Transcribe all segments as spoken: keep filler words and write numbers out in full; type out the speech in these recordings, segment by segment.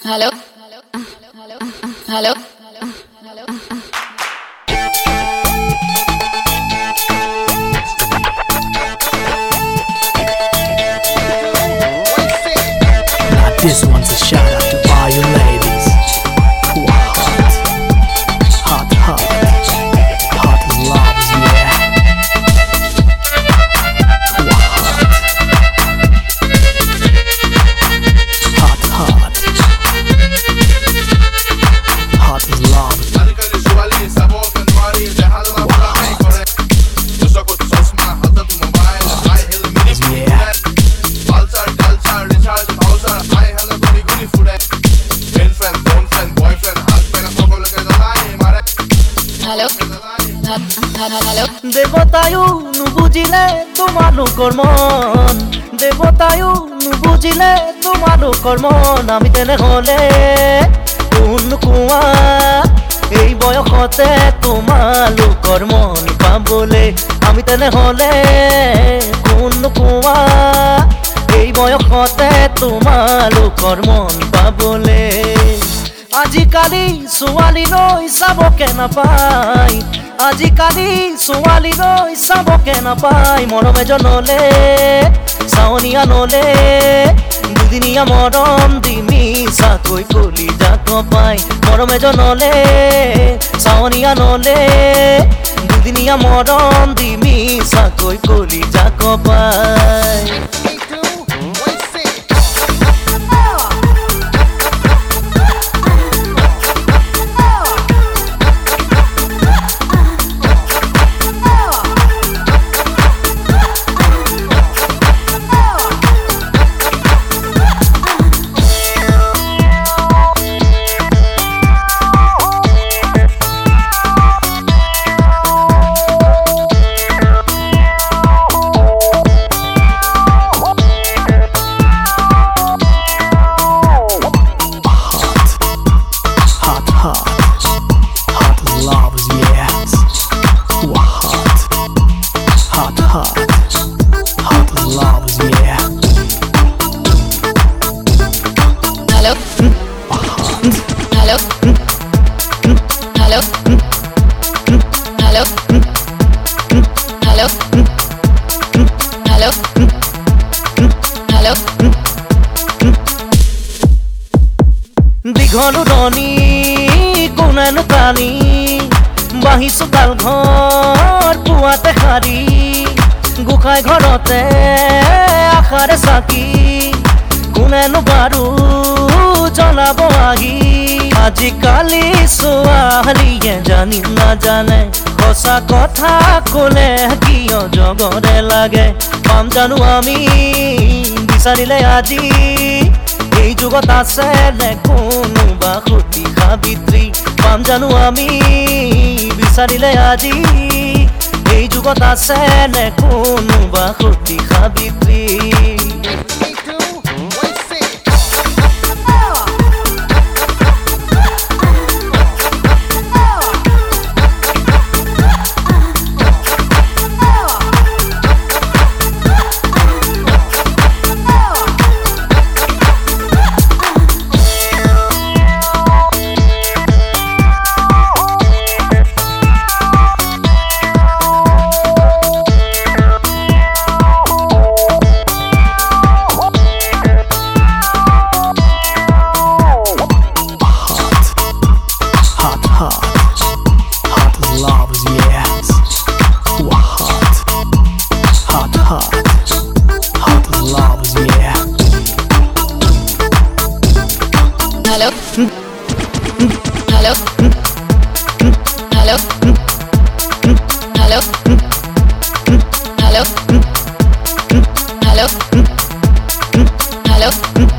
Hello, hello, Now this one's a shout out to all you ladies who are hot, hot, hot, hot as loves, yeah. Who are hot, hot, hot, hot as loves. hello, hello. দেবতায়ু নুবুজিলে তোমালোকৰ মন দেবতায়ু নুবুজিলে তোমালোকৰ মন আমি তেনেহ'লে কোন কোৱা এই বয়সতে তোমালোকৰ মন পাবলে আমি তেনেহ'লে কোন কোৱা এই বয়সতে তোমালোকৰ মন পাবলে আজিকালি ছোৱালীলৈ চাবকে নাপায় আজিকালি ছোৱালীলৈ চাবকে নাপায় মৰম এজনলে চাৱনীয়া নলে দুদিনীয়া মৰম দিমি চাকৈ কলি যাক পায় মৰম এজনলে চাৱনীয়া নলে দুদিনীয়া মৰম দিমি চাকৈ কলি যাক পায় Hello, hello, hello, hello, hello, hello, hello. দীঘল উৰণি কোনেনো কানি বাঢ়িছো কাল ঘৰ পুৱাতে সাৰি গোসাঁই ঘৰতে আশাৰে চাকি কোনেনো বাৰু জ্বলাব আহি আজিকালি ছোৱালীয়ে জানি নাজানে সঁচা কথা ক'লে কিয় জগৰে লাগে পাম জানো আমি বিচাৰিলে আজি এই যুগত আছে নে কোনোবা সতী সাবিত্ৰী পাম জানো আমি বিচাৰিলে আজি এই যুগত আছে নে কোনোবা সতী Savitri Hello, hello, hello, hello, hello, hello, hello.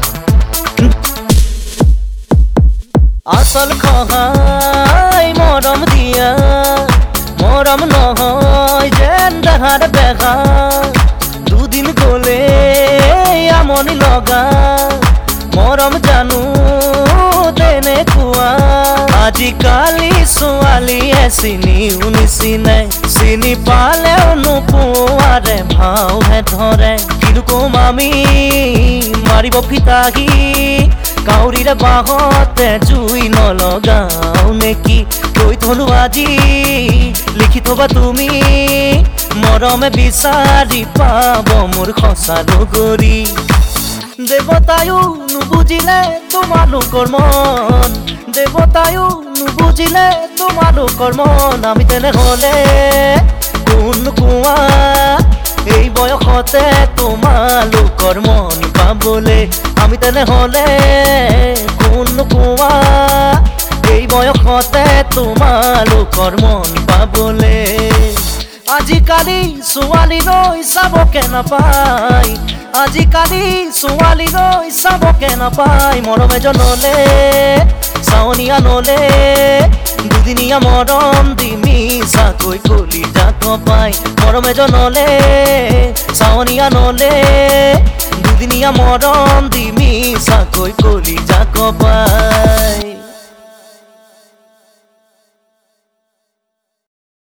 আসল খহাই মৰম দিয়া মৰম নহয় যেন দেখাৰ বেগা দুদিন গ'লে আমনি লগা মৰম জানো তেনেকুৱা আজিকালি ছোৱালীয়ে চিনিও নিচিনাই চিনি পালেও নোপোৱাৰে ভাওহে ধৰে কিন্তু কম আমি মাৰিব ফিতাহি কাউৰীৰে বাহতে জুই নলগাও নেকি কৈ থলো আজি লিখি থবা তুমি মৰমে বিচাৰি পাব মোৰ সঁচা লগৰী দেৱতায়ো নুবুজিলে তোমালোকৰ মন দেৱতায়ো নুবুজিলে তোমালোকৰ মন আমি তেনেহ'লে কোন কোৱা এই বয়সতে তোমালোকৰ মন পাবলে আমি তেনেহ'লে কোন কোৱা এই বয়সতে তোমালোকৰ মন পাবলে আজিকালি ছোৱালীলৈ চাবকে নাপায় আজিকালি ছোৱালীলৈ চাবকে নাপায় মৰম এজনলে চাৱনীয়া নলে দুদিনীয়া মৰম দি মিছাকৈ কলিজাক পায় মৰম এজনলে চাৱনীয়া নলে দুদিনীয়া মৰম দি মিছাকৈ কলিজাক পায়